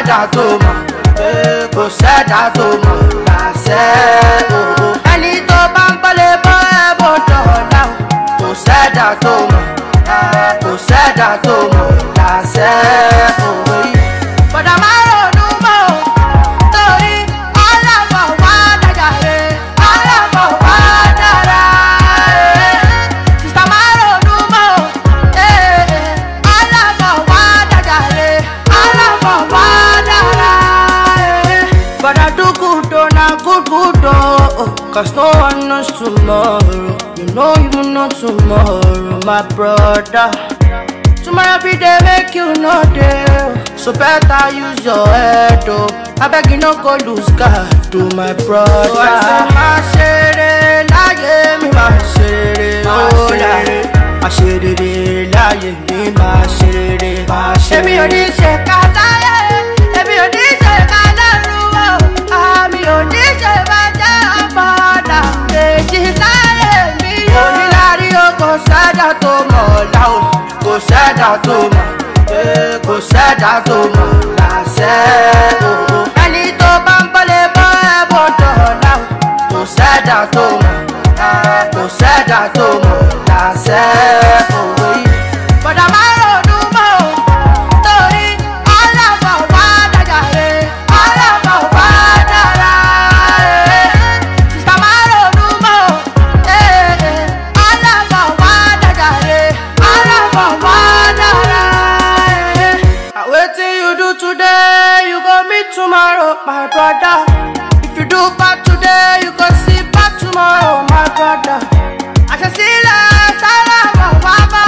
sẹ́dá tó mọ̀, kò sẹ́dá tó mọ̀ lásẹ̀ o. Ẹni tó bá ń bọ́lé bọ́ ẹ̀bùn dọ̀la o. Kò sẹ́dá tó mọ̀, kò sẹ́dá tó mọ̀ lásẹ̀ o. Bọ̀dà máa ronú mọ́ o, torí ọlọ́pàá wá dájà rẹ̀, ọlọ́pàá wá dára. Sista máa ronú mọ́ o, ọlọ́pàá wá dájà rẹ̀, ọlọ́pàá wá dára. But I do good oh, na good oh, cause no one knows tomorrow. You know you know tomorrow, my brother. Tomorrow be day make you know day, so better use your head oh. I beg you no go lose God to my brother. So I say ma shere láyé mi, ma shere oh láyé, ma shere láyé mi, ma shere, ma shere. Èmi ò ní ṣe ká láyé, èmi ò ní ṣe ká lọ́run o, àmì ò ní ṣe bàjẹ́ àpọ̀dà kejì láyé mi o. Onílárí o kò sẹ́dá tó mọ̀ ọ̀la o, kò sẹ́dá tó mọ̀, kò sẹ́dá tó mọ̀ lásẹ̀ o. Ẹni tó bá ń bọ́lé bọ́ ẹ̀bùn dọ̀la o. Kò sẹ́dá tó mọ̀, kò sẹ́dá tó mọ̀ lásẹ̀ o. Bọ̀dà máa ronú mọ́ o, torí ọlọ́pàá wá dájà rẹ̀, ọlọ́pàá wá dára. Sista máa ronú mọ́ o, ọlọ́pàá wá dájà rẹ̀, ọlọ́pàá wá dára. Wetin you do today, you go meet tomorrow, my brother. If you do bad today, you go see bad tomorrow, my brother. Àṣẹ̀sílẹ̀ sára wà wá bá.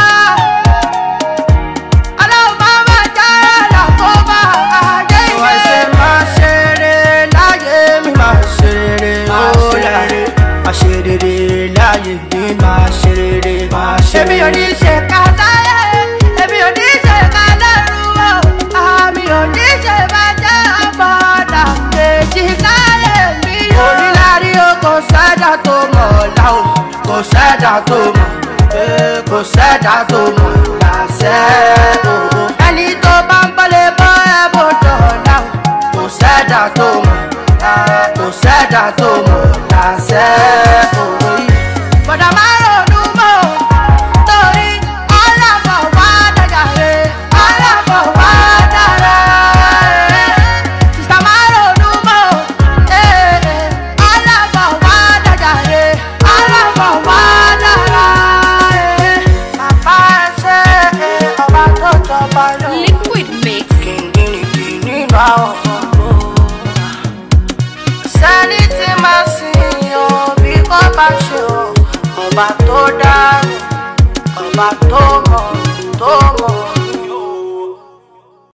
Ọlọ́run bàbá jára làkó bá ayé ìwé. Wọ́n ṣe máa ṣeré láyé mi, máa ṣeré ó láyé. Máa ṣeré láyé mi, máa ṣeré, máa ṣeré. Èmi ò ní ṣe ká láyé, èmi ò ní ṣe ká lọ́run o, àmì ò ní ṣe bàjẹ́ àpọ̀dà kejì láyé mi o. Onílárí o kò sẹ́dá tó mọ̀ ọ̀la o, kò sẹ́dá tó mọ̀, kò sẹ́dá tó mọ̀ lásẹ̀ o. Ẹni tó bá ń bọ́lé bọ́ ẹ̀bùn dọ̀la o. Kò sẹ́dá tó mọ̀, kò sẹ́dá tó mọ̀ lásẹ̀ o. Bọ̀dà máa ronú mọ́ o, torí ọlọ́pàá wá dájà rẹ̀, ọlọ́pàá wá dára. Sista máa ronú mọ́ o, ọlọ́pàá wá dájà rẹ̀, ọlọ́pàá wá dára. Bàbá ṣe ọba tó jọba lọ. Liquid Mix. Kìnìkìnì nínú àwọn ọmọ. Sẹ́ni tí máa sìn o bí kò bá ṣe o, ọba tó dá, ọba tó